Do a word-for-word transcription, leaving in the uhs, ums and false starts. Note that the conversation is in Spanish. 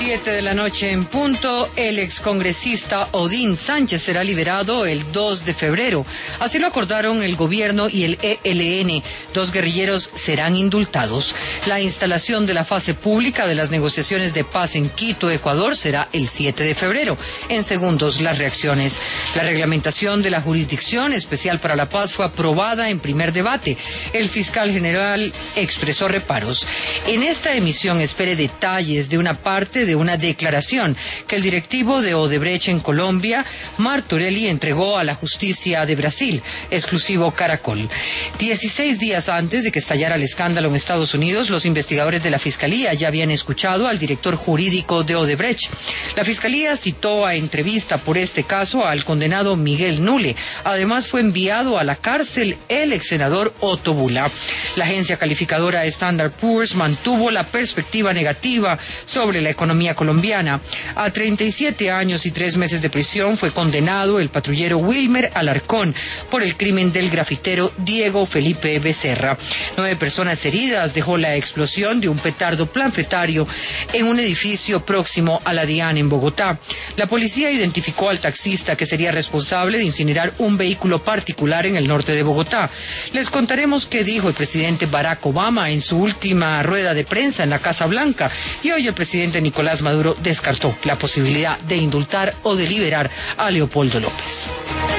Siete de la noche en punto, el excongresista Odín Sánchez será liberado el dos de febrero. Así lo acordaron el gobierno y el E L N. Dos guerrilleros serán indultados. La instalación de la fase pública de las negociaciones de paz en Quito, Ecuador, será el siete de febrero. En segundos, las reacciones. La reglamentación de la Jurisdicción Especial para la Paz fue aprobada en primer debate. El fiscal general expresó reparos. En esta emisión espere detalles de una parte de una declaración que el directivo de Odebrecht en Colombia, Martorelli, entregó a la justicia de Brasil, exclusivo Caracol. Dieciséis días antes de que estallara el escándalo en Estados Unidos, los investigadores de la Fiscalía ya habían escuchado al director jurídico de Odebrecht. La Fiscalía citó a entrevista por este caso al condenado Miguel Nule. Además, fue enviado a la cárcel el ex senador Otto Bula. La agencia calificadora Standard and Poor's mantuvo la perspectiva negativa sobre la economía colombiana. A treinta y siete años y tres meses de prisión fue condenado el patrullero Wilmer Alarcón por el crimen del grafitero Diego Felipe Becerra. Nueve personas heridas dejó la explosión de un petardo planfetario en un edificio próximo a la DIAN en Bogotá. La policía identificó al taxista que sería responsable de incinerar un vehículo particular en el norte de Bogotá. Les contaremos qué dijo el presidente Barack Obama en su última rueda de prensa en la Casa Blanca, y hoy el presidente Nicolás Maduro descartó la posibilidad de indultar o de liberar a Leopoldo López.